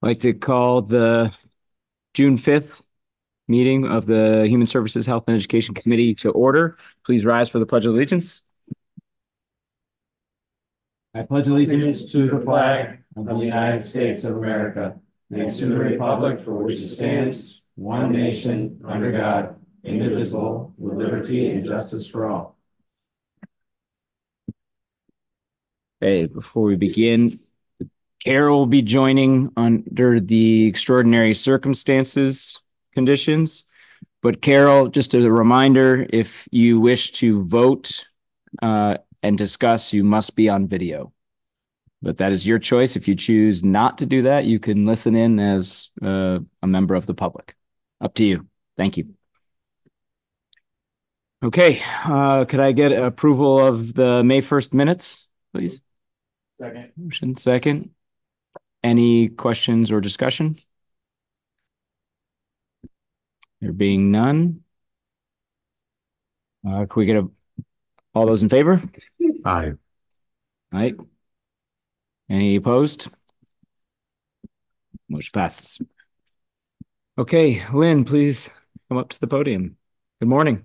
I'd like to call the June 5th meeting of the Human Services, Health, and Education Committee to order. Please rise for the Pledge of Allegiance. I pledge allegiance to the flag of the United States of America and to the republic for which it stands, one nation, under God, indivisible, with liberty and justice for all. Okay, before we begin, Carol will be joining under the extraordinary circumstances conditions. But Carol, just as a reminder, if you wish to vote and discuss, you must be on video. But that is your choice. If you choose not to do that, you can listen in as a member of the public. Up to you. Thank you. Okay, could I get approval of the May 1st minutes, please? Second. Motion second. Any questions or discussion? There being none. Can we get all those in favor? Aye. All right. Any opposed? Motion passes. Okay, Lynn, please come up to the podium. Good morning.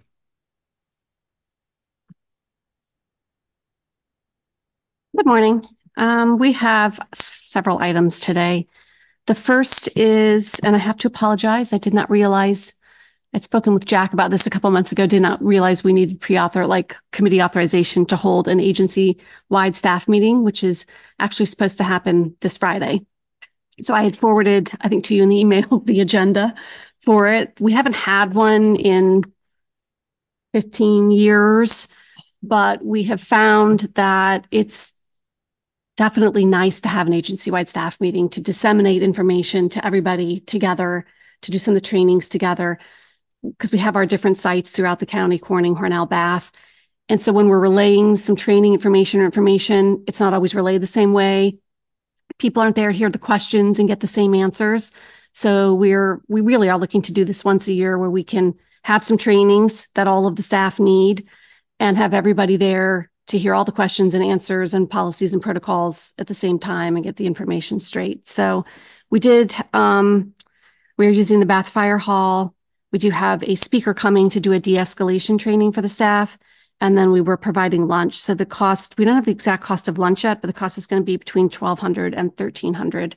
Good morning. We have several items today. The first is, and I have to apologize, I did not realize, I'd spoken with Jack about this a couple months ago, did not realize we needed committee authorization to hold an agency-wide staff meeting, which is actually supposed to happen this Friday. So I had forwarded, I think to you in the email, the agenda for it. We haven't had one in 15 years, but we have found that it's definitely nice to have an agency-wide staff meeting to disseminate information to everybody together, to do some of the trainings together, because we have our different sites throughout the county, Corning, Hornell, Bath. And so when we're relaying some training information, it's not always relayed the same way. People aren't there to hear the questions and get the same answers. So we really are looking to do this once a year where we can have some trainings that all of the staff need and have everybody there to hear all the questions and answers and policies and protocols at the same time and get the information straight. So we're using the Bath Fire Hall. We do have a speaker coming to do a de-escalation training for the staff. And then we were providing lunch. So the cost, we don't have the exact cost of lunch yet, but the cost is going to be between $1,200 and $1,300.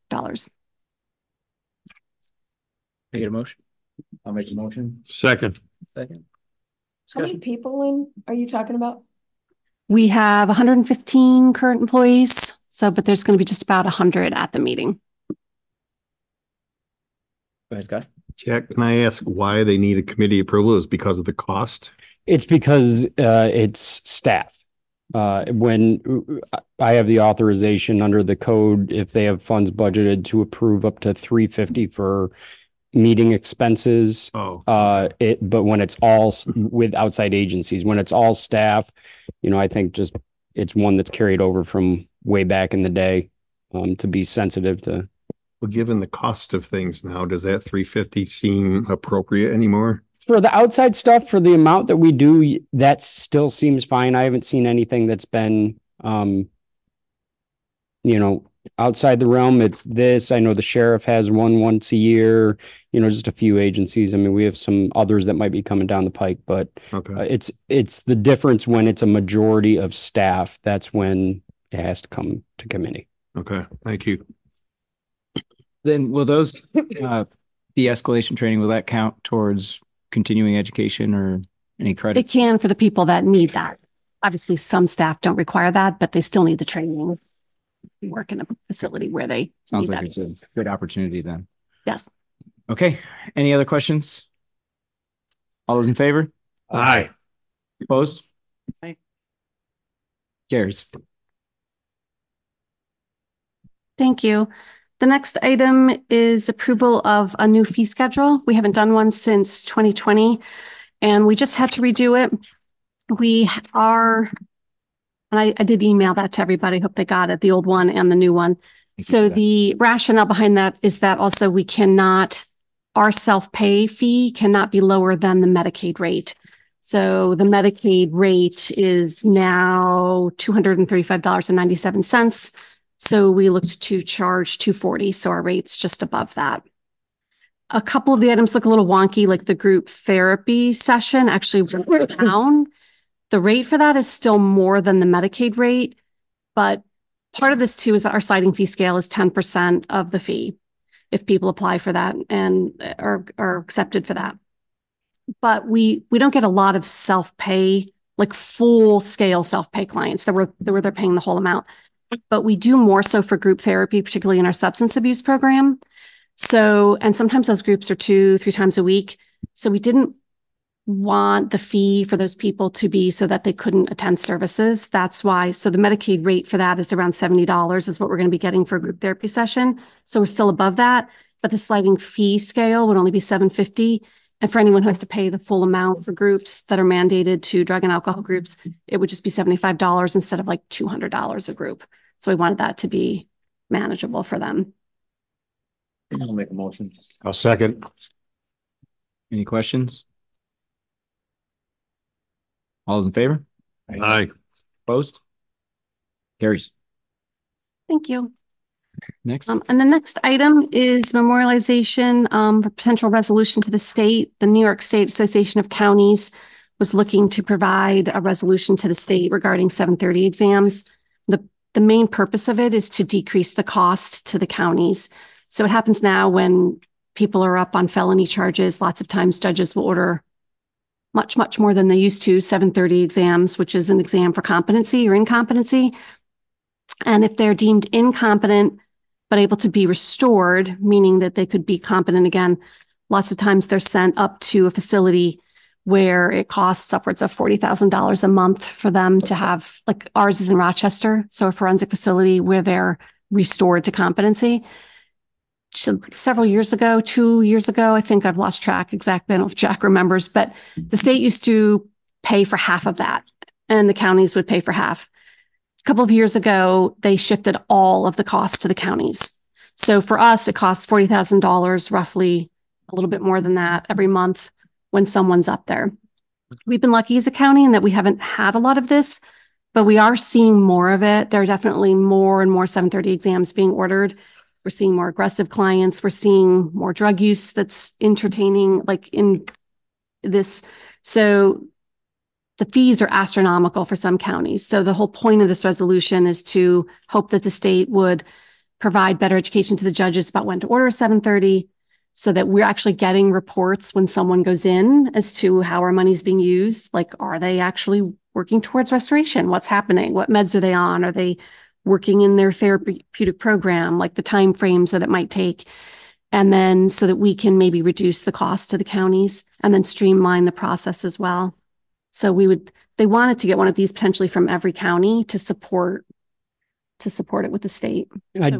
Can I get a motion? I'll make a motion. Second. Second. How many people are you talking about? We have 115 current employees. But there's going to be just about 100 at the meeting. Go ahead, Scott. Jack, can I ask why they need a committee approval? Is because of the cost? It's because it's staff. When I have the authorization under the code, if they have funds budgeted to approve up to $350 for meeting expenses. But when it's all with outside agencies, when it's all staff, I think just it's one that's carried over from way back in the day to be sensitive to. Well, given the cost of things now, does that $350 seem appropriate anymore? For the outside stuff, for the amount that we do, that still seems fine. I haven't seen anything that's been, outside the realm. It's this. I know the sheriff has one once a year, just a few agencies. I mean, we have some others that might be coming down the pike, but okay. It's the difference when it's a majority of staff. That's when it has to come to committee. Okay. Thank you. Then will those de-escalation training, will that count towards continuing education or any credit? It can for the people that need that. Obviously, some staff don't require that, but they still need the training. We work in a facility where they sounds like it's a good opportunity then. Yes. Okay. Any other questions? All those in favor? Aye. Opposed? Aye. Carries. Thank you. The next item is approval of a new fee schedule. We haven't done one since 2020, and we just had to redo it. I did email that to everybody. Hope they got it, the old one and the new one. So the rationale behind that is that also our self-pay fee cannot be lower than the Medicaid rate. So the Medicaid rate is now $235.97. So we looked to charge $240. So our rate's just above that. A couple of the items look a little wonky, like the group therapy session actually went down. The rate for that is still more than the Medicaid rate, but part of this too is that our sliding fee scale is 10% of the fee if people apply for that and are accepted for that. But we don't get a lot of self-pay, like full scale self-pay clients that they're paying the whole amount. But we do more so for group therapy, particularly in our substance abuse program. So, and sometimes those groups are 2-3 times a week. So we didn't want the fee for those people to be so that they couldn't attend services. That's why. So the Medicaid rate for that is around $70 is what we're going to be getting for a group therapy session. So we're still above that, but the sliding fee scale would only be $750. And for anyone who has to pay the full amount for groups that are mandated to drug and alcohol groups, it would just be $75 instead of like $200 a group. So we wanted that to be manageable for them. I'll make a motion. I'll second. Any questions? All those in favor? Aye. Opposed? Carries. Thank you. Next. And the next item is memorialization for potential resolution to the state. The New York State Association of Counties was looking to provide a resolution to the state regarding 730 exams. The main purpose of it is to decrease the cost to the counties. So it happens now when people are up on felony charges, lots of times judges will order much, much more than they used to, 730 exams, which is an exam for competency or incompetency. And if they're deemed incompetent, but able to be restored, meaning that they could be competent again, lots of times they're sent up to a facility where it costs upwards of $40,000 a month for them to have, like ours is in Rochester, so a forensic facility where they're restored to competency. So several years ago, 2 years ago, I think I've lost track exactly. I don't know if Jack remembers, but the state used to pay for half of that and the counties would pay for half. A couple of years ago, they shifted all of the costs to the counties. So for us, it costs $40,000, roughly a little bit more than that every month when someone's up there. We've been lucky as a county in that we haven't had a lot of this, but we are seeing more of it. There are definitely more and more 730 exams being ordered. We're seeing more aggressive clients. We're seeing more drug use that's entertaining, like in this. So the fees are astronomical for some counties. So the whole point of this resolution is to hope that the state would provide better education to the judges about when to order a 730 so that we're actually getting reports when someone goes in as to how our money's being used. Like, are they actually working towards restoration? What's happening? What meds are they on? Are they working in their therapeutic program? Like the time frames that it might take. And then so that we can maybe reduce the cost to the counties and then streamline the process as well. So they wanted to get one of these potentially from every county to support it with the state.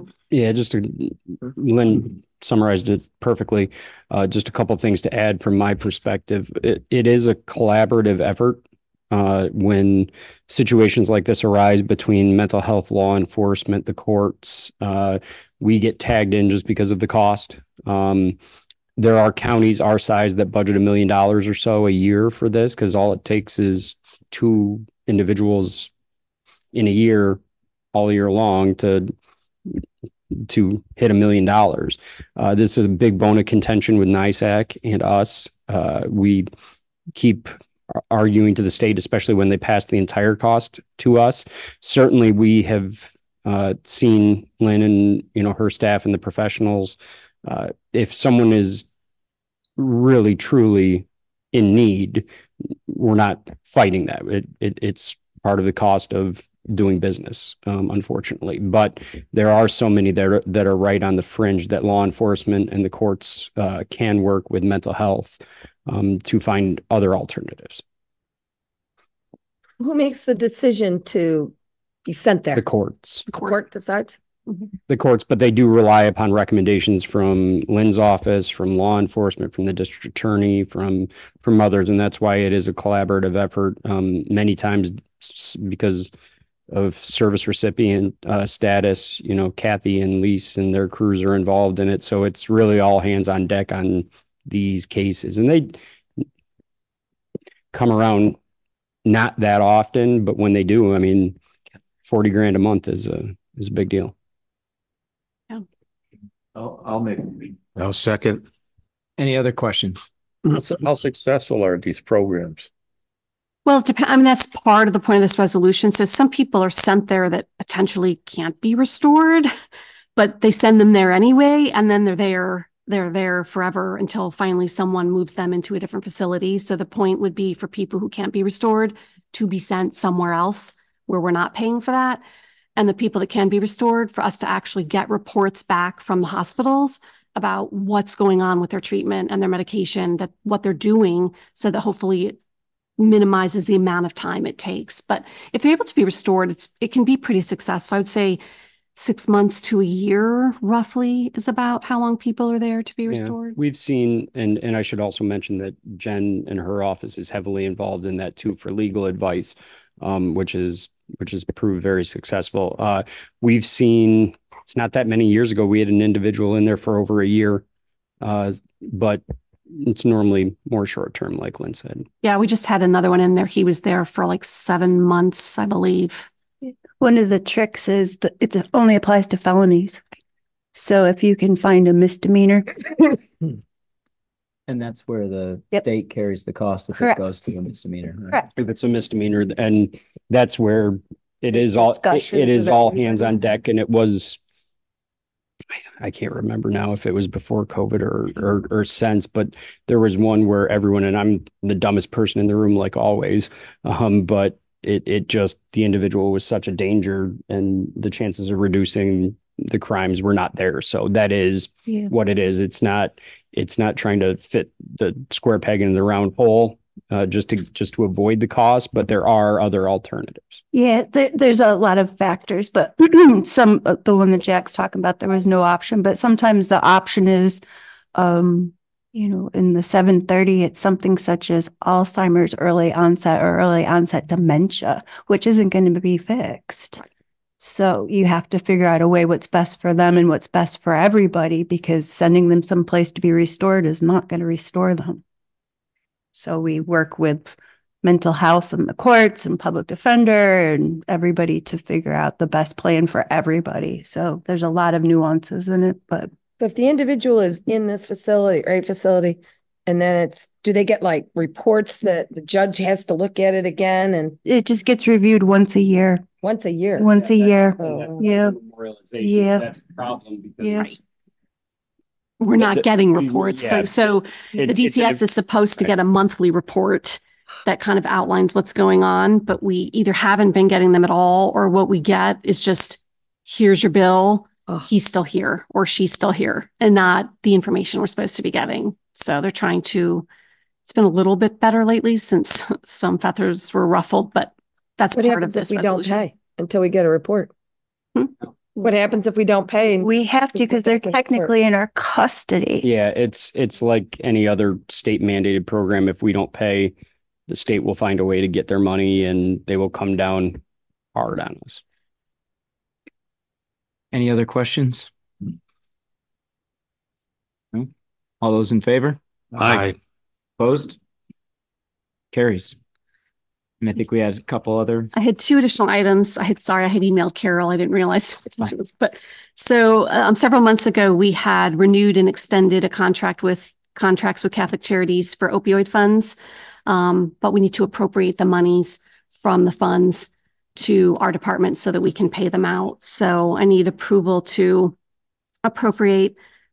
Lynn summarized it perfectly. Just a couple of things to add from my perspective. It is a collaborative effort when situations like this arise between mental health law enforcement, the courts. We get tagged in just because of the cost. There are counties our size that budget $1 million or so a year for this because all it takes is 2 individuals in a year, all year long, to hit $1 million. This is a big bone of contention with NYSAC and us. We keep arguing to the state, especially when they pass the entire cost to us. Certainly, we have seen Lynn and her staff and the professionals. If someone is really truly in need, we're not fighting that. It's part of the cost of doing business, unfortunately. But there are so many that are right on the fringe that law enforcement and the courts can work with mental health to find other alternatives. Who makes the decision to be sent there? The courts. The court decides? The courts, but they do rely upon recommendations from Lynn's office, from law enforcement, from the district attorney, from others. And that's why it is a collaborative effort. Many times because of service recipient status, Kathy and Lise and their crews are involved in it. So it's really all hands on deck on these cases. And they come around not that often, but when they do, $40 grand a month is a big deal. I'll make. I'll second. Any other questions? How successful are these programs? Well, it depends. I mean, that's part of the point of this resolution. So some people are sent there that potentially can't be restored, but they send them there anyway, and then they're there forever until finally someone moves them into a different facility. So the point would be for people who can't be restored to be sent somewhere else where we're not paying for that. And the people that can be restored, for us to actually get reports back from the hospitals about what's going on with their treatment and their medication, that what they're doing, so that hopefully it minimizes the amount of time it takes. But if they're able to be restored, it can be pretty successful. I would say 6 months to a year roughly is about how long people are there to be Yeah, restored. we've seen, and I should also mention that Jen and her office is heavily involved in that too for legal advice, which has proved very successful. We've seen, it's not that many years ago, we had an individual in there for over a year, but it's normally more short term, like Lynn said. Yeah, we just had another one in there. He was there for like 7 months, I believe. One of the tricks is that it only applies to felonies. So if you can find a misdemeanor, And that's where the Yep. state carries the cost if it Correct. goes to a misdemeanor. right? Correct. If it's a misdemeanor, and that's where it is It's it gushers is of all everybody. hands on deck. And it was, I can't remember now if it was before COVID or since, but there was one where everyone, and I'm the dumbest person in the room, like always. But it just, the individual was such a danger, and the chances of reducing the crimes were not there. So that is Yeah. what it is. It's not trying to fit the square peg in the round hole, just to avoid the cost, but there are other alternatives. yeah, there's a lot of factors, but some, the one that Jack's talking about, there was no option, but sometimes the option is, in the 730, it's something such as Alzheimer's early onset or early onset dementia, which isn't going to be fixed. So you have to figure out a way what's best for them and what's best for everybody, because sending them someplace to be restored is not going to restore them. So we work with mental health and the courts and public defender and everybody to figure out the best plan for everybody. So there's a lot of nuances in it, but So if the individual is in this facility or a facility, and then do they get like reports that the judge has to look at it again and it just gets reviewed once a year. once a year? Once a year. Oh. Yeah. Yeah. That's a problem because Yeah. We're not The- getting reports. yeah. So the DCS is supposed to get a monthly report that kind of outlines what's going on, but we either haven't been getting them at all, or what we get is just, here's your bill. Ugh. He's still here or she's still here, and not the information we're supposed to be getting. So they're trying to, it's been a little bit better lately since some feathers were ruffled, but that's What part of happens if this we don't resolution. pay until we get a report? Hmm? What happens if we don't pay? We have to, because they're technically in our custody. Yeah, it's like any other state mandated program. If we don't pay, the state will find a way to get their money, and they will come down hard on us. Any other questions? No? All those in favor? Aye. Opposed? Carries. And I think we had a couple other. I had 2 additional items. I had emailed Carol. I didn't realize. fine. But so several months ago, we had renewed and extended a contracts with Catholic Charities for opioid funds. But we need to appropriate the monies from the funds to our department so that we can pay them out. So I need approval to appropriate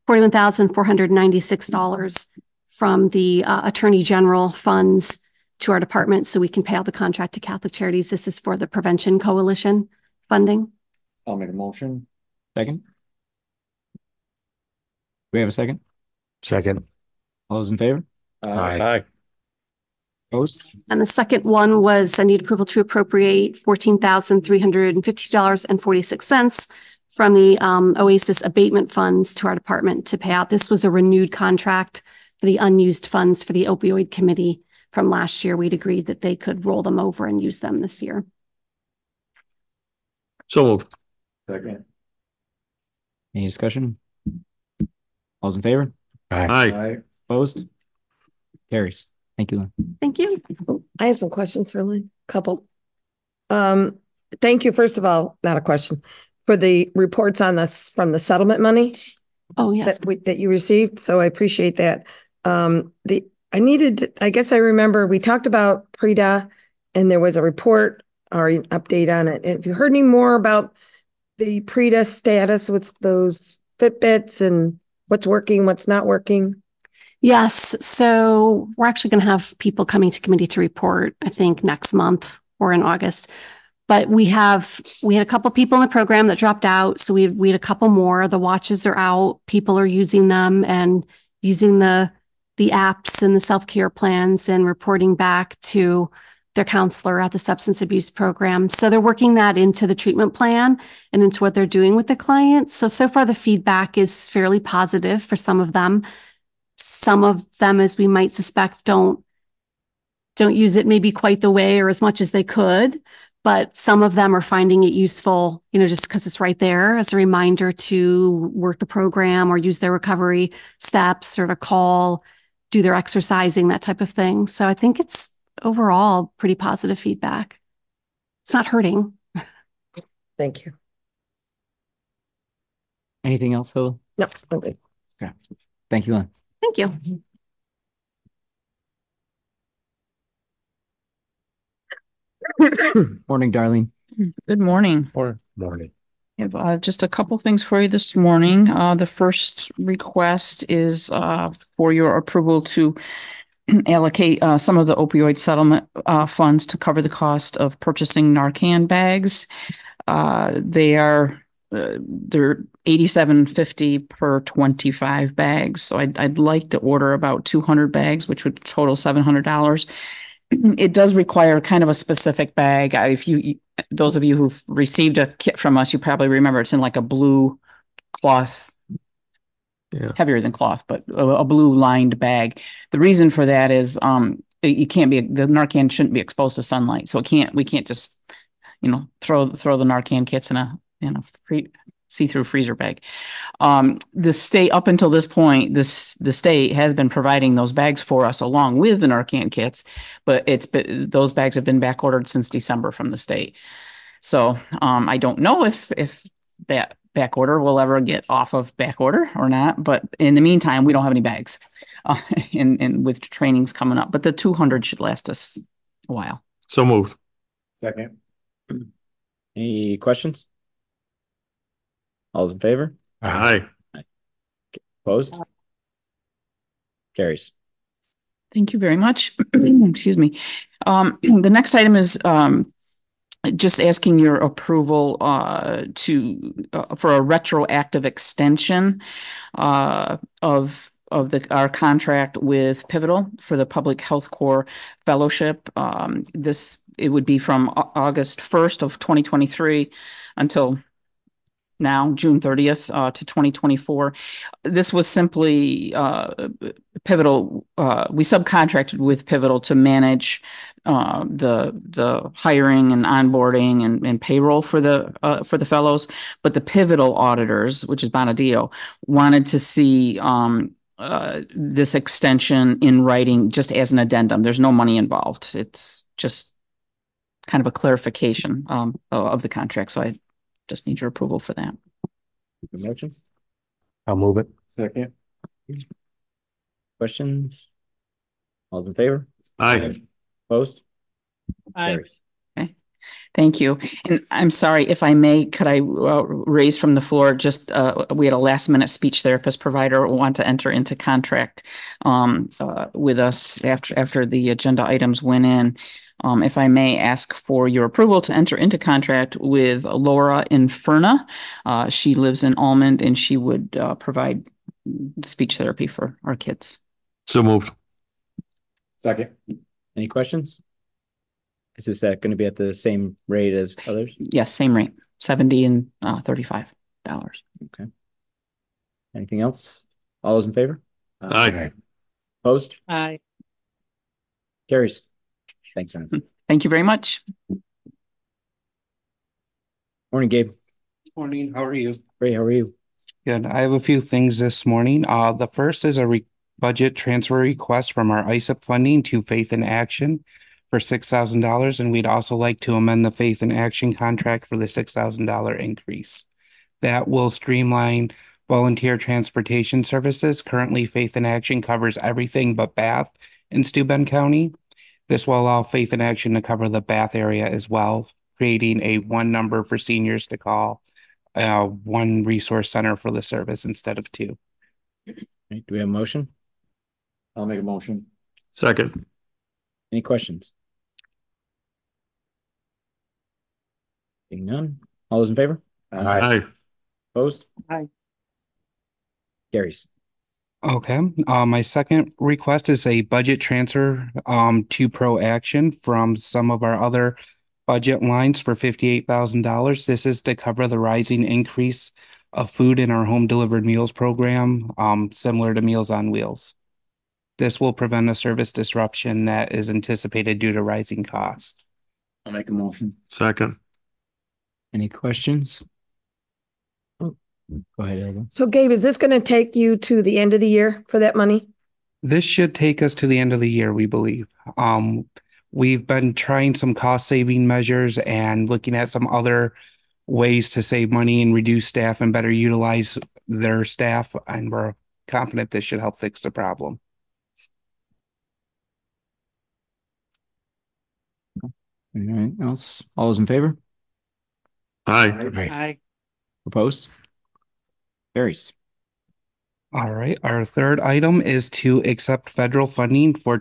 $41,496 from the Attorney General funds to our department so we can pay out the contract to Catholic Charities. This is for the Prevention Coalition funding. I'll make a motion. Second? We have a second? Second. All those in favor? Aye. Opposed? And the second one was I need approval to appropriate $14,350.46 from the OASIS abatement funds to our department to pay out. This was a renewed contract for the unused funds for the opioid committee from last year. We'd agreed that they could roll them over and use them this year. So moved. Second. Any discussion? All those in favor? Aye. Opposed? Carries. Thank you, Lynn. Thank you. I have some questions for Lynn, couple. Thank you, first of all, not a question, for the reports on this from the settlement money. Oh, yes. that you received, so I appreciate that. I guess I remember we talked about PREDA and there was a report or an update on it. Have you heard any more about the PREDA status with those Fitbits and what's working, what's not working? Yes. So we're actually going to have people coming to committee to report, I think, next month or in August. But we had a couple people in the program that dropped out. So we had a couple more. The watches are out. People are using them and using the apps and the self-care plans and reporting back to their counselor at the substance abuse program. So they're working that into the treatment plan and into what they're doing with the clients. So far the feedback is fairly positive for some of them. Some of them, as we might suspect, don't use it maybe quite the way or as much as they could. But some of them are finding it useful, just because it's right there as a reminder to work the program or use their recovery steps or to call, do their exercising, that type of thing. So I think it's overall pretty positive feedback. It's not hurting. Thank you. Anything else, Hilla? No, okay. Okay. Thank you, Lynn. Thank you. Morning, Darlene. Good morning. Or morning. I have just a couple things for you this morning. The first request is for your approval to allocate some of the opioid settlement funds to cover the cost of purchasing Narcan bags. They're $87.50 per 25 bags. So I'd like to order about 200 bags, which would total $700. It does require kind of a specific bag. Those of you who've received a kit from us, you probably remember it's in like a blue cloth, heavier than cloth, but a blue lined bag. The reason for that is the Narcan shouldn't be exposed to sunlight, so we can't just throw the Narcan kits in a free see-through freezer bag. The state, up until this point, the state has been providing those bags for us along with the Narcan kits, but those bags have been back ordered since December from the state. So I don't know if that back order will ever get off of back order or not, but in the meantime, we don't have any bags, and with trainings coming up, but the 200 should last us a while. So moved. Second. Any questions? All in favor? Aye. Opposed? Carries. Thank you very much. Excuse me. The next item is just asking your approval for a retroactive extension of our contract with Pivotal for the Public Health Corps Fellowship. It would be from August 1st of 2023 until now, June 30th to 2024. This was simply Pivotal. We subcontracted with Pivotal to manage the hiring and onboarding and payroll for the fellows, but the Pivotal auditors, which is Bonadeo, wanted to see this extension in writing just as an addendum. There's no money involved. It's just kind of a clarification of the contract. So I just need your approval for that. Motion? I'll move it. Second. Questions? All in favor? Aye. Opposed? Aye. Carries. Thank you. And I'm sorry, if I may, could I raise from the floor, just we had a last minute speech therapist provider want to enter into contract with us after the agenda items went in. If I may ask for your approval to enter into contract with Laura Inferna. She lives in Almond and she would provide speech therapy for our kids. So moved. Second. Any questions? Is this going to be at the same rate as others? Yes, same rate, $70 and $35. Okay. Anything else? All those in favor? Aye. Opposed? Aye. Carries. Thanks, man. Thank you very much. Morning, Gabe. Morning, how are you? Great, how are you? Good. I have a few things this morning. The first is a budget transfer request from our ISAP funding to Faith in Action for $6,000, and we'd also like to amend the Faith in Action contract for the $6,000 increase. That will streamline volunteer transportation services. Currently, Faith in Action covers everything but Bath in Steuben County. This will allow Faith in Action to cover the Bath area as well, creating a one number for seniors to call, one resource center for the service instead of two. Okay, do we have a motion? I'll make a motion. Second. Any questions? Seeing none. All those in favor? Aye. Opposed? Aye. Carries. Okay, my second request is a budget transfer to Pro Action from some of our other budget lines for $58,000. This is to cover the rising increase of food in our home delivered meals program, similar to Meals on Wheels. This will prevent a service disruption that is anticipated due to rising costs. I'll make a motion. Second. Any questions? Go ahead, Elga. So Gabe, is this gonna take you to the end of the year for that money? This should take us to the end of the year, we believe. We've been trying some cost saving measures and looking at some other ways to save money and reduce staff and better utilize their staff, and we're confident this should help fix the problem. Anything else? All those in favor? Aye. Aye. Opposed? Carries. All right, our third item is to accept federal funding for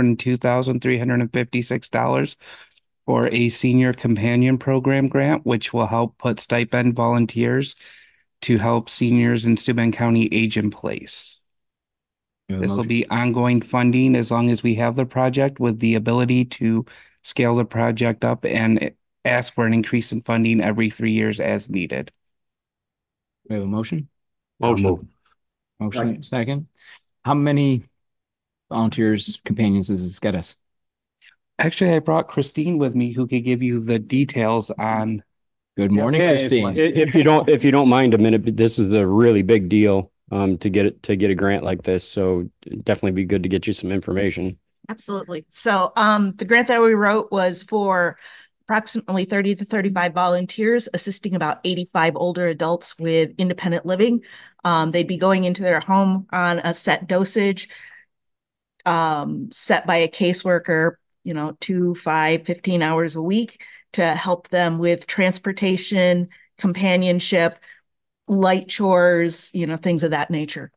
$202,356 for a senior companion program grant, which will help put stipend volunteers to help seniors in Steuben County age in place. This will be ongoing funding as long as we have the project, with the ability to scale the project up and ask for an increase in funding every 3 years as needed. We have a motion? Motion. Motion, second. How many volunteers, companions does this get us? Actually, I brought Christine with me who could give you the details on. Good morning, Yeah, Christine. if you don't mind a minute, this is a really big deal to get a grant like this. So it'd definitely be good to get you some information. Absolutely. So the grant that we wrote was for approximately 30 to 35 volunteers assisting about 85 older adults with independent living. They'd be going into their home on a set dosage set by a caseworker, 2, 5, 15 hours a week to help them with transportation, companionship, light chores, things of that nature.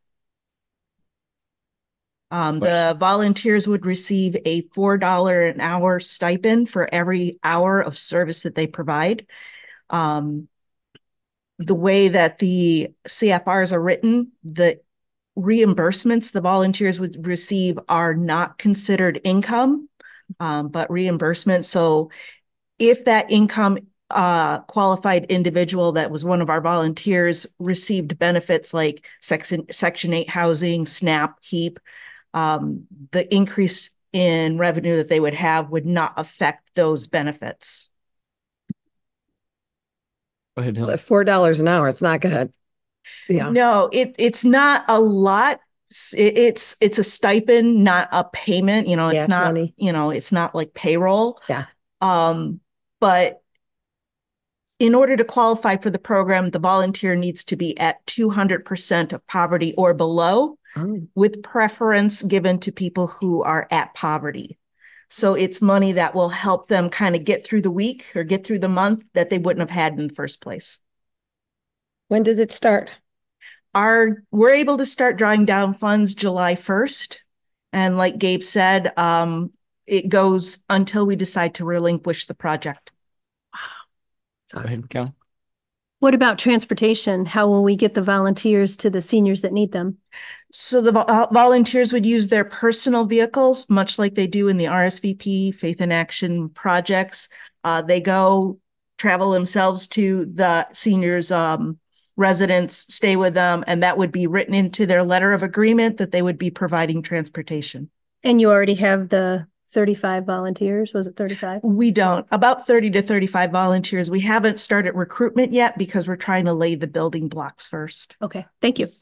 The volunteers would receive a $4 an hour stipend for every hour of service that they provide. The way that the CFRs are written, the reimbursements the volunteers would receive are not considered income, but reimbursement. So if that income qualified individual that was one of our volunteers received benefits like Section 8 housing, SNAP, HEAP, the increase in revenue that they would have would not affect those benefits. Go ahead, Hill. At $4 an hour, it's not gonna, yeah. No, it's not a lot. It's a stipend, not a payment. It's not money. It's not like payroll. Yeah. But in order to qualify for the program, the volunteer needs to be at 200% of poverty or below, with preference given to people who are at poverty. So it's money that will help them kind of get through the week or get through the month that they wouldn't have had in the first place. When does it start? We're able to start drawing down funds July 1st. And like Gabe said, it goes until we decide to relinquish the project. Go ahead, Cal. What about transportation? How will we get the volunteers to the seniors that need them? So the volunteers would use their personal vehicles, much like they do in the RSVP Faith in Action projects. They go travel themselves to the seniors' residence, stay with them, and that would be written into their letter of agreement that they would be providing transportation. And you already have the 35 volunteers? Was it 35? We don't. About 30 to 35 volunteers. We haven't started recruitment yet because we're trying to lay the building blocks first. Okay, thank you.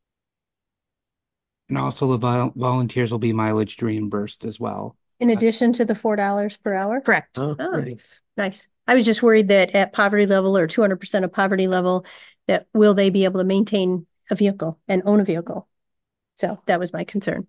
And also the volunteers will be mileage reimbursed as well. In addition to the $4 per hour? Correct. Oh, Oh. nice. Nice. I was just worried that at poverty level or 200% of poverty level, that will they be able to maintain a vehicle and own a vehicle. So that was my concern.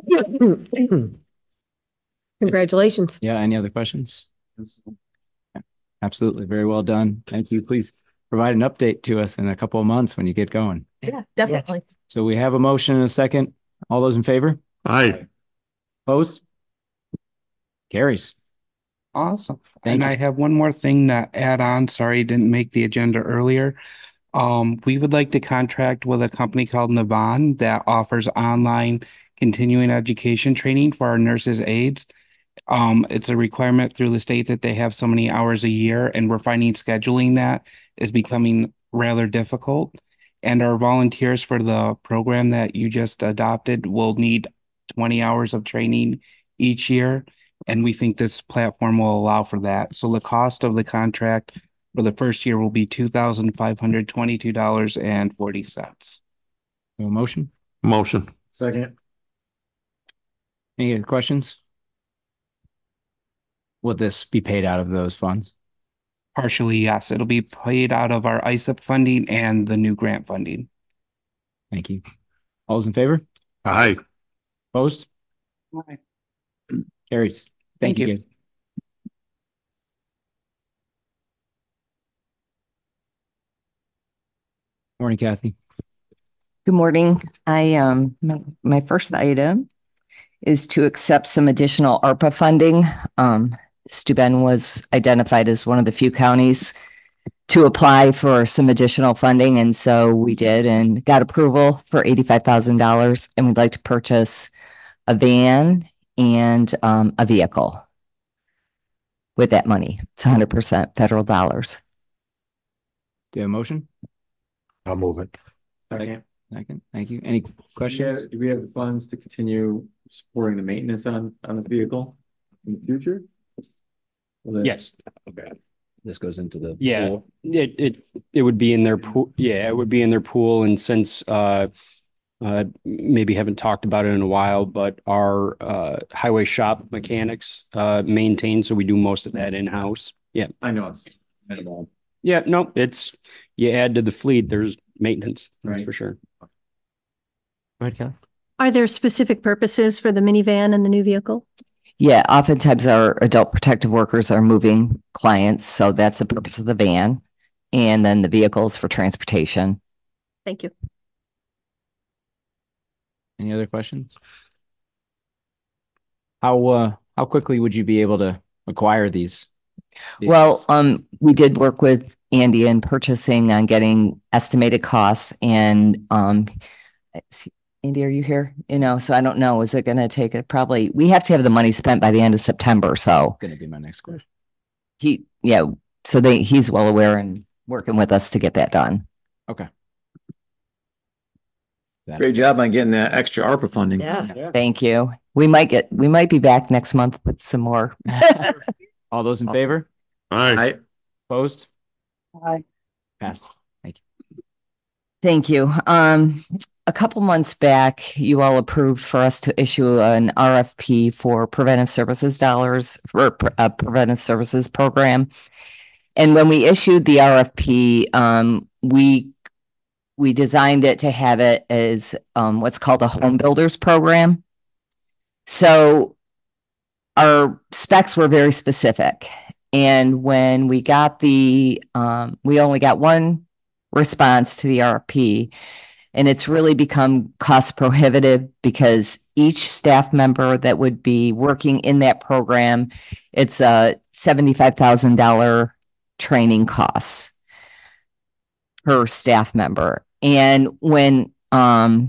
Congratulations. Yeah, any other questions? Yeah, absolutely. Very well done. Thank you. Please provide an update to us in a couple of months when you get going. Yeah, definitely. So we have a motion and a second. All those in favor? Aye. Opposed? Carries. Awesome. Thank And you. I have one more thing to add on. Sorry, didn't make the agenda earlier. We would like to contract with a company called Navan that offers online continuing education training for our nurses' aides. It's a requirement through the state that they have so many hours a year, and we're finding scheduling that is becoming rather difficult. And our volunteers for the program that you just adopted will need 20 hours of training each year. And we think this platform will allow for that. So the cost of the contract for the first year will be $2,522.40. No motion? Motion. Second. Any other questions? Will this be paid out of those funds? Partially, yes. It'll be paid out of our ISIP funding and the new grant funding. Thank you. All those in favor? Aye. Opposed? Carries. Thank you. you. Guys. Morning, Kathy. Good morning. My first item is to accept some additional ARPA funding. Steuben was identified as one of the few counties to apply for some additional funding, and so we did and got approval for $85,000, and we'd like to purchase a van and a vehicle with that money. It's 100% federal dollars. Do you have a motion? I'll move it. Second. Second. Thank you. Any questions? Do we have the funds to continue supporting the maintenance on the vehicle in the future? Yes. Okay. This goes into the Yeah, pool. it would be in their pool. Yeah, it would be in their pool. And since maybe haven't talked about it in a while, but our highway shop mechanics maintain, so we do most of that in-house. Yeah. I know it's minimal. Yeah, no, it's you add to the fleet, there's maintenance, that's Right. for sure. Go ahead, Kelly. Are there specific purposes for the minivan and the new vehicle? Yeah, oftentimes our adult protective workers are moving clients, so that's the purpose of the van. And then the vehicles for transportation. Thank you. Any other questions? How quickly would you be able to acquire these? Well, we did work with Andy in purchasing on getting estimated costs and, Andy, are you here? So I don't know, is it going to take it probably, we have to have the money spent by the end of September. So Going to be my next question. he's well aware and working with us to get that done. Okay. Great job on getting that extra ARPA funding. Yeah. Thank you. We might be back next month with some more. All those in favor? Aye. Opposed? Aye. Passed. Thank you. Thank you. A couple months back, you all approved for us to issue an RFP for preventive services dollars for a preventive services program. And when we issued the RFP, we designed it to have it as what's called a home builders program. So our specs were very specific. And when we got we only got one response to the RFP. And it's really become cost prohibitive because each staff member that would be working in that program, it's a $75,000 training costs per staff member. And when the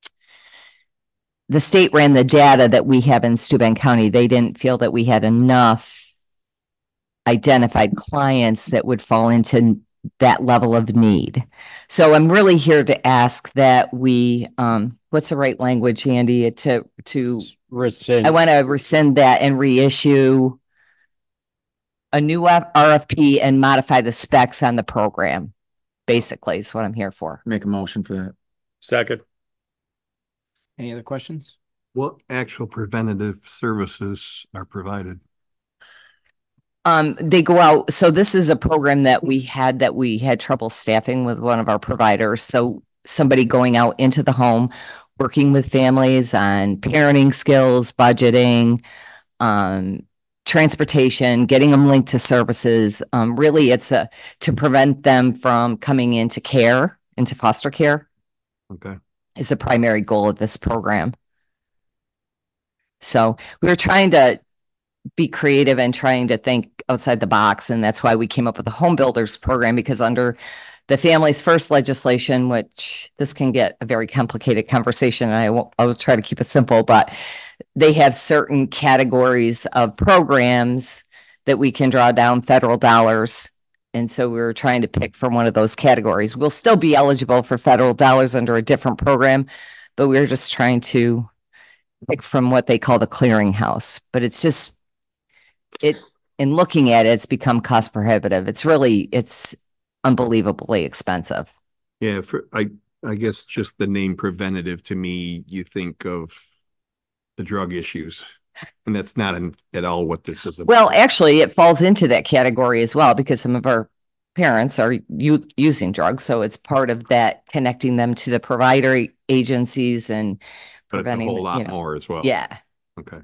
state ran the data that we have in Steuben County, they didn't feel that we had enough identified clients that would fall into that level of need. So I'm really here to ask that we, what's the right language, Andy, to Rescind. I want to rescind that and reissue a new RFP and modify the specs on the program. Basically, is what I'm here for. Make a motion for that. Second. Any other questions? What actual preventative services are provided? They go out. So this is a program that we had trouble staffing with one of our providers. So somebody going out into the home, working with families on parenting skills, budgeting, transportation, getting them linked to services. Really, it's to prevent them from coming into care, into foster care. Okay. Is the primary goal of this program. So we were trying to be creative and trying to think outside the box. And that's why we came up with the Home Builders program, because under the Families First legislation, which this can get a very complicated conversation, and I will try to keep it simple, but they have certain categories of programs that we can draw down federal dollars. And so we were trying to pick from one of those categories. We'll still be eligible for federal dollars under a different program, but we're just trying to pick from what they call the clearinghouse. But it's just, in looking at it, it's become cost prohibitive. It's unbelievably expensive. Yeah, I guess just the name preventative, to me, you think of the drug issues. And that's not at all what this is about. Well, actually, it falls into that category as well, because some of our parents are using drugs. So it's part of that, connecting them to the provider agencies and but it's a whole lot more as well. Yeah. Okay.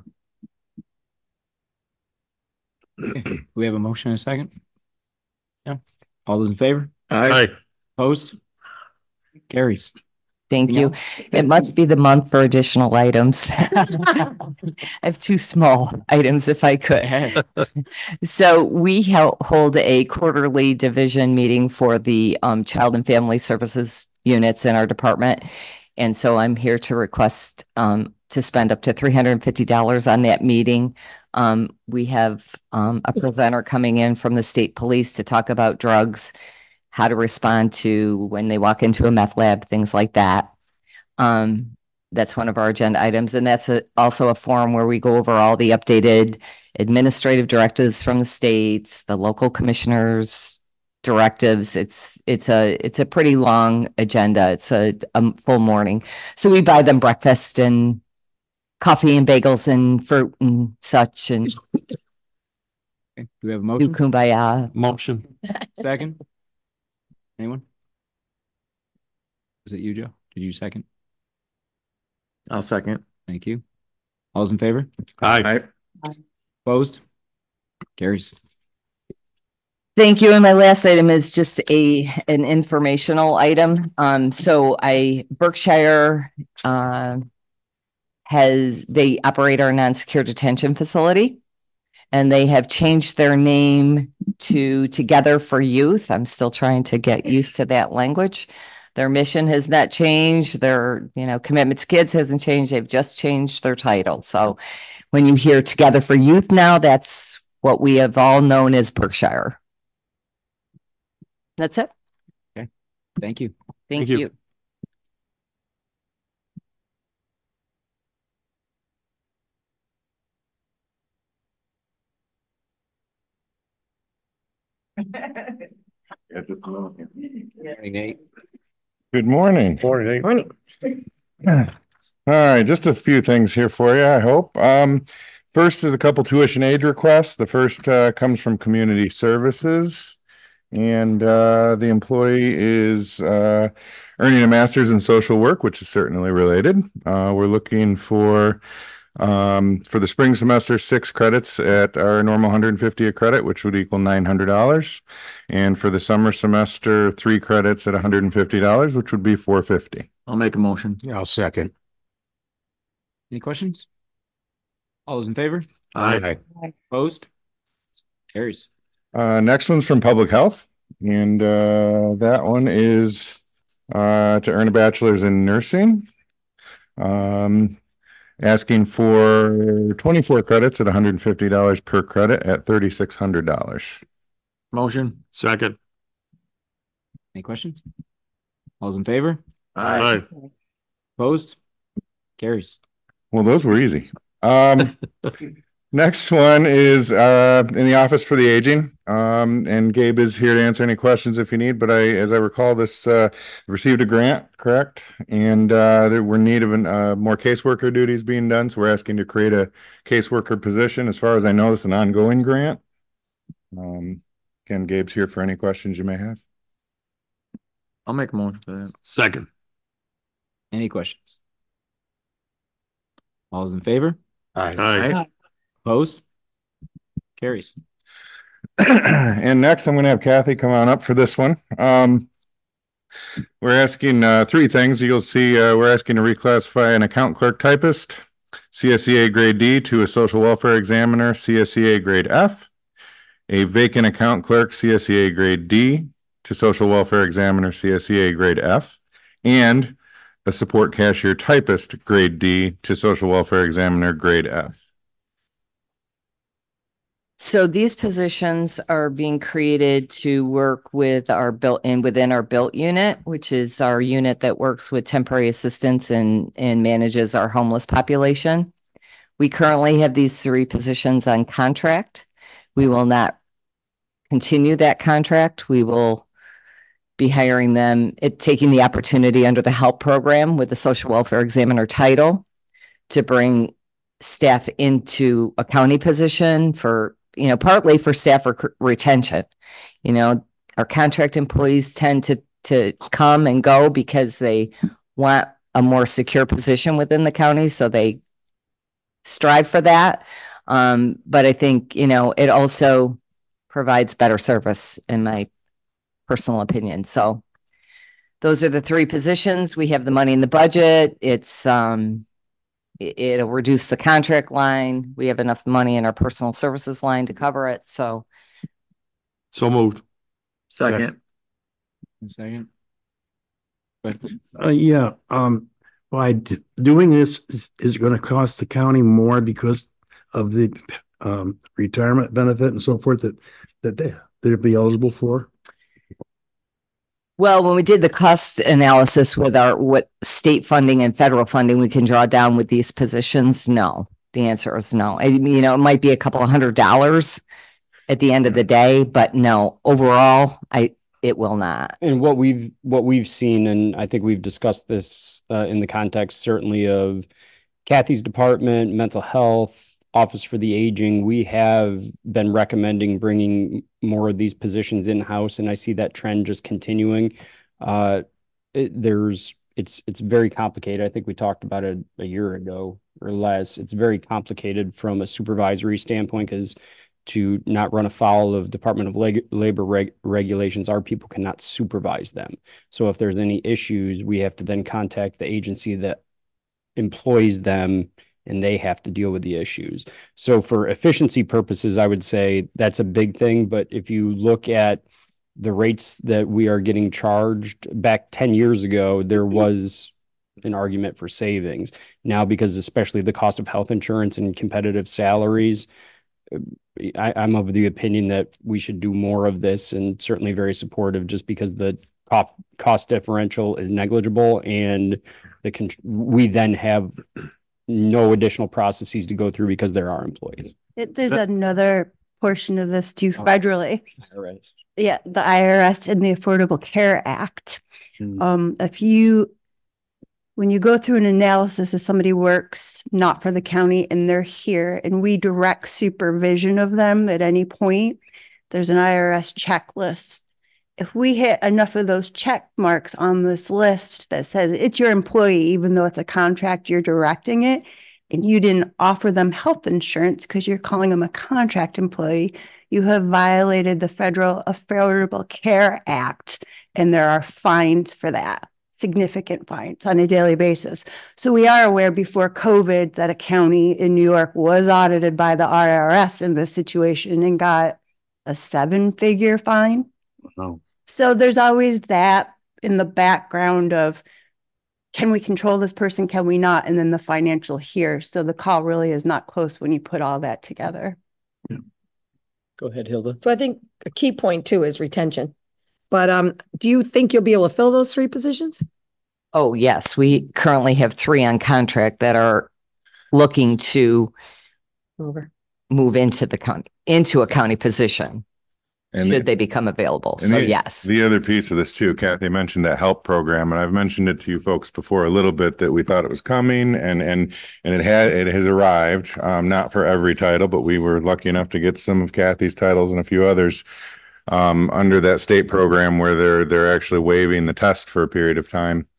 We have a motion and a second. Yeah. All those in favor? Aye. Opposed? Carries. Thank you. It must be the month for additional items. I have two small items if I could. So we hold a quarterly division meeting for the Child and Family Services units in our department. And so I'm here to request to spend up to $350 on that meeting. We have a presenter coming in from the state police to talk about drugs, how to respond to when they walk into a meth lab, things like that. That's one of our agenda items. And that's also a forum where we go over all the updated administrative directives from the states, the local commissioners' directives. It's a pretty long agenda. It's a full morning. So we buy them breakfast and coffee and bagels and fruit and such. And do we have a motion? do kumbaya. Motion. Second? Anyone? Was it you, Joe? Did you second? I'll second. Thank you. All those in favor? Aye. Opposed? Carries. Thank you. And my last item is just an informational item. So Berkshire they operate our non-secure detention facility, and they have changed their name to Together for Youth. I'm still trying to get used to that language. Their mission has not changed. Their, commitment to kids hasn't changed. They've just changed their title. So when you hear Together for Youth now, that's what we have all known as Berkshire. That's it. Okay. Thank you. Thank you. Nate. Good morning. Morning. All right, just a few things here for you, I hope. First is a couple tuition aid requests. The first comes from Community Services. And the employee is earning a master's in social work, which is certainly related. We're looking for the spring semester 6 credits at our normal 150 a credit, which would equal $900. And for the summer semester, 3 credits at $150, which would be $450. I'll make a motion. I'll second. Any questions? All those in favor? Aye. Opposed? Carries. Next one's from Public Health, and that one is to earn a bachelor's in nursing. Asking for 24 credits at $150 per credit at $3,600. Motion. Second. Any questions? All those in favor? Aye. Opposed? Carries. Well, those were easy. Next one is in the Office for the Aging, and Gabe is here to answer any questions if you need. But as I recall, this received a grant, correct? And we're in need of more caseworker duties being done, so we're asking to create a caseworker position. As far as I know, this is an ongoing grant. Again, Gabe's here for any questions you may have. I'll make a motion for that. Second. Any questions? All those in favor? Aye. Opposed? Carries. And next, I'm going to have Kathy come on up for this one. We're asking three things. You'll see we're asking to reclassify an account clerk typist, CSEA grade D, to a social welfare examiner, CSEA grade F, a vacant account clerk, CSEA grade D, to social welfare examiner, CSEA grade F, and a support cashier typist, grade D, to social welfare examiner, grade F. So these positions are being created to work with our within our built unit, which is our unit that works with temporary assistance and manages our homeless population. We currently have these three positions on contract. We will not continue that contract. We will be hiring them, taking the opportunity under the HELP program with the social welfare examiner title to bring staff into a county position for, partly for staff retention. Our contract employees tend to come and go because they want a more secure position within the county. So they strive for that. But I think, it also provides better service in my personal opinion. So those are the three positions. We have the money in the budget. It'll reduce the contract line. We have enough money in our personal services line to cover it. So moved. Second. Second. By doing this is going to cost the county more because of the retirement benefit and so forth that they'd be eligible for? Well, when we did the cost analysis with what state funding and federal funding we can draw down with these positions, no. The answer is no. It might be a couple of $100 at the end of the day, but no, overall, it will not. And what we've seen, and I think we've discussed this in the context certainly of Kathy's department, mental health, Office for the Aging, we have been recommending bringing more of these positions in-house, and I see that trend just continuing. It's very complicated. I think we talked about it a year ago or less. It's very complicated from a supervisory standpoint because to not run afoul of Department of Labor regulations, our people cannot supervise them. So if there's any issues, we have to then contact the agency that employs them, and they have to deal with the issues. So for efficiency purposes, I would say that's a big thing. But if you look at the rates that we are getting charged back 10 years ago, there was an argument for savings. Now, because especially the cost of health insurance and competitive salaries, I'm of the opinion that we should do more of this, and certainly very supportive just because the cost differential is negligible, and we then have no additional processes to go through because there are employees. There's another portion of this too federally. IRS. Yeah, the IRS and the Affordable Care Act. When you go through an analysis, if somebody works not for the county and they're here and we direct supervision of them at any point, there's an IRS checklist. If we hit enough of those check marks on this list that says it's your employee, even though it's a contract, you're directing it, and you didn't offer them health insurance because you're calling them a contract employee, you have violated the Federal Affordable Care Act, and there are fines for that, significant fines on a daily basis. So we are aware before COVID that a county in New York was audited by the IRS in this situation and got a 7-figure fine. Wow. So there's always that in the background of, can we control this person? Can we not? And then the financial here. So the call really is not close when you put all that together. Yeah. Go ahead, Hilda. So I think a key point too is retention. But do you think you'll be able to fill those 3 positions? Oh, yes. We currently have 3 on contract that are looking to move into a county position. And should they become available. So yes. The other piece of this too, Kathy mentioned that HELP program, and I've mentioned it to you folks before a little bit that we thought it was coming, and it has arrived. Not for every title, but we were lucky enough to get some of Kathy's titles and a few others under that state program where they're actually waiving the test for a period of time.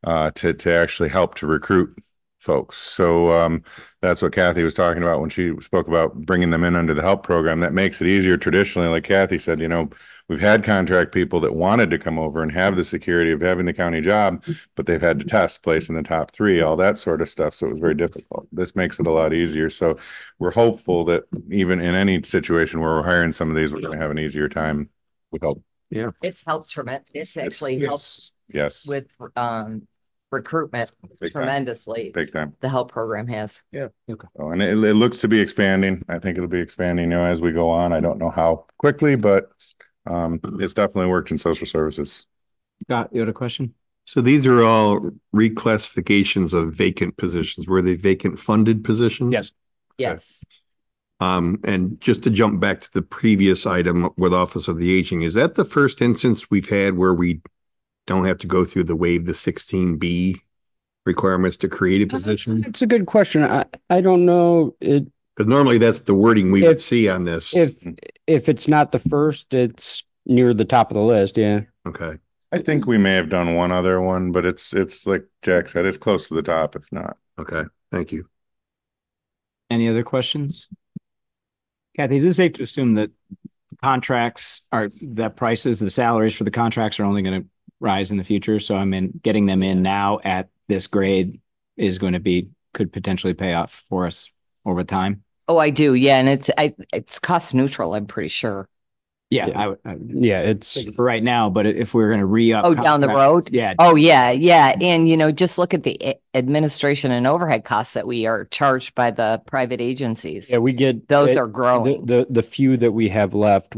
to actually help to recruit folks. So that's what Kathy was talking about when she spoke about bringing them in under the HELP program. That makes it easier. Traditionally, like Kathy said, we've had contract people that wanted to come over and have the security of having the county job, but they've had to test, place in the top 3, all that sort of stuff. So it was very difficult. This makes it a lot easier. So we're hopeful that even in any situation where we're hiring some of these, we're going to have an easier time with help. Yeah. It's helped tremendous. It's actually helped Yes. with recruitment Big time. tremendously. Big time. The HELP program has. Yeah. Okay. And it looks to be expanding. I think it'll be expanding, as we go on. I don't know how quickly, but it's definitely worked in social services. Scott, you had a question? So these are all reclassifications of vacant positions. Were they vacant funded positions? Yes. Yes. And just to jump back to the previous item with Office of the Aging, is that the first instance we've had where we don't have to go through the waive the 16B requirements to create a position? It's a good question. I don't know it. Because normally that's the wording we would see on this. If it's not the first, it's near the top of the list. Yeah. Okay. I think we may have done one other one, but it's like Jack said, it's close to the top, if not. Okay. Thank you. Any other questions? Kathy, is it safe to assume that the prices, the salaries for the contracts are only going to rise in the future? So getting them in now at this grade is going to could potentially pay off for us over time. Oh, I do. Yeah. And it's cost neutral, I'm pretty sure. Yeah. It's for right now, but if we're going to re-up. Oh, down the road? Yeah. Oh, yeah. Yeah. And, just look at the administration and overhead costs that we are charged by the private agencies. Yeah, we get those are growing. The few that we have left,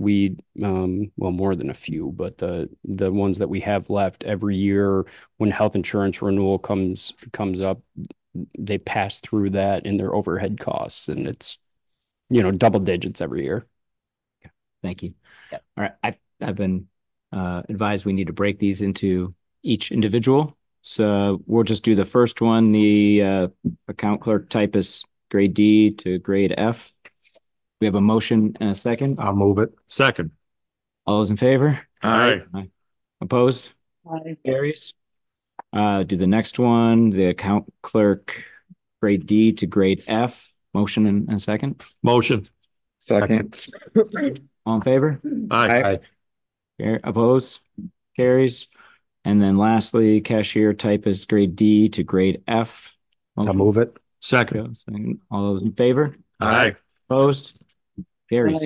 more than a few, but the ones that we have left every year when health insurance renewal comes up, they pass through that in their overhead costs, and it's double digits every year. Thank you. Yeah. All right. I've been advised we need to break these into each individual. So we'll just do the first one, the account clerk typist grade D to grade F. We have a motion and a second. I'll move it. Second. All those in favor? Aye. Opposed? Aye. Carries. Do the next one, the account clerk grade D to grade F. Motion and second. Motion. Second. All in favor? Aye. Opposed? Carries. And then lastly, cashier typist grade D to grade F. I'll move it. Second. All those in favor? Aye. Opposed? Carries. Aye.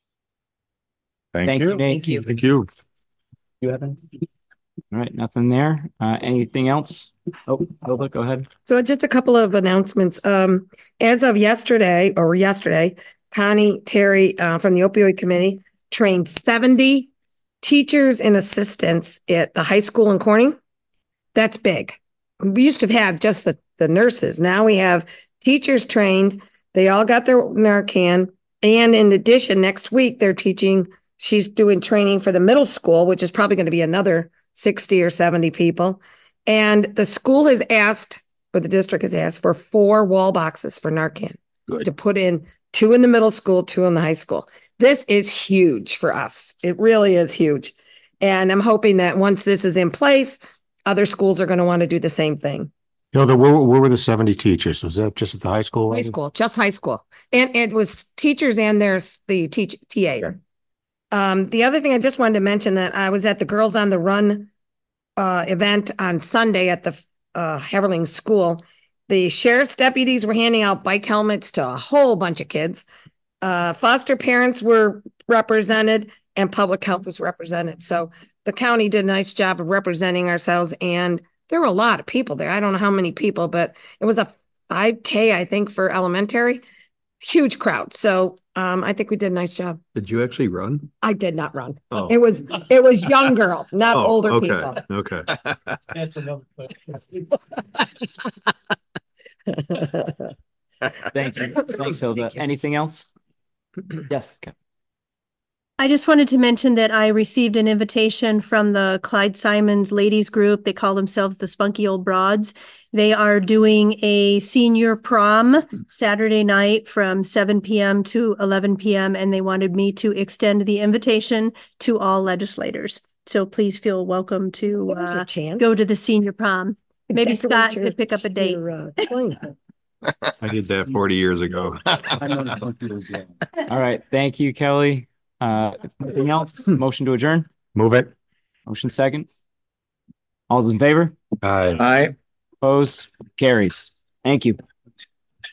Thank you. Nate. Thank you. Thank you. You have any? All right, nothing there. Anything else? Oh, Hilda, go ahead. So just a couple of announcements. As of yesterday, Connie Terry from the opioid committee trained 70 teachers and assistants at the high school in Corning. That's big. We used to have just the nurses. Now we have teachers trained. They all got their Narcan. And in addition, next week she's doing training for the middle school, which is probably going to be another 60 or 70 people. And the school has asked, or the district has asked for 4 wall boxes for Narcan to put in, 2 in the middle school, 2 in the high school. This is huge for us. It really is huge. And I'm hoping that once this is in place, other schools are going to want to do the same thing. Hilda, where were the 70 teachers? Was that just at the high school? High school, just high school. And it was teachers and there's the TA. The other thing I just wanted to mention that I was at the Girls on the Run event on Sunday at the Haverling School. The sheriff's deputies were handing out bike helmets to a whole bunch of kids. Foster parents were represented and public health was represented. So the county did a nice job of representing ourselves, and there were a lot of people there. I don't know how many people, but it was a 5K, I think, for elementary. Huge crowd. So I think we did a nice job. Did you actually run? I did not run. Oh. It was young girls, not older people. Okay. That's another question. Thank you. Thanks, Hilda. Anything else? Yes. Okay. I just wanted to mention that I received an invitation from the Clyde Simons ladies group. They call themselves the Spunky Old Broads. They are doing a senior prom Saturday night from 7 p.m. to 11 p.m. and they wanted me to extend the invitation to all legislators. So please feel welcome to go to the senior prom. Maybe Decorate Scott your- could pick up a date. your, plane. I did that 40 years ago. All right, thank you, Kelly. Anything else? Motion to adjourn? Move it. Motion second? All's in favor? Aye. Aye. Opposed? Carries. Thank you.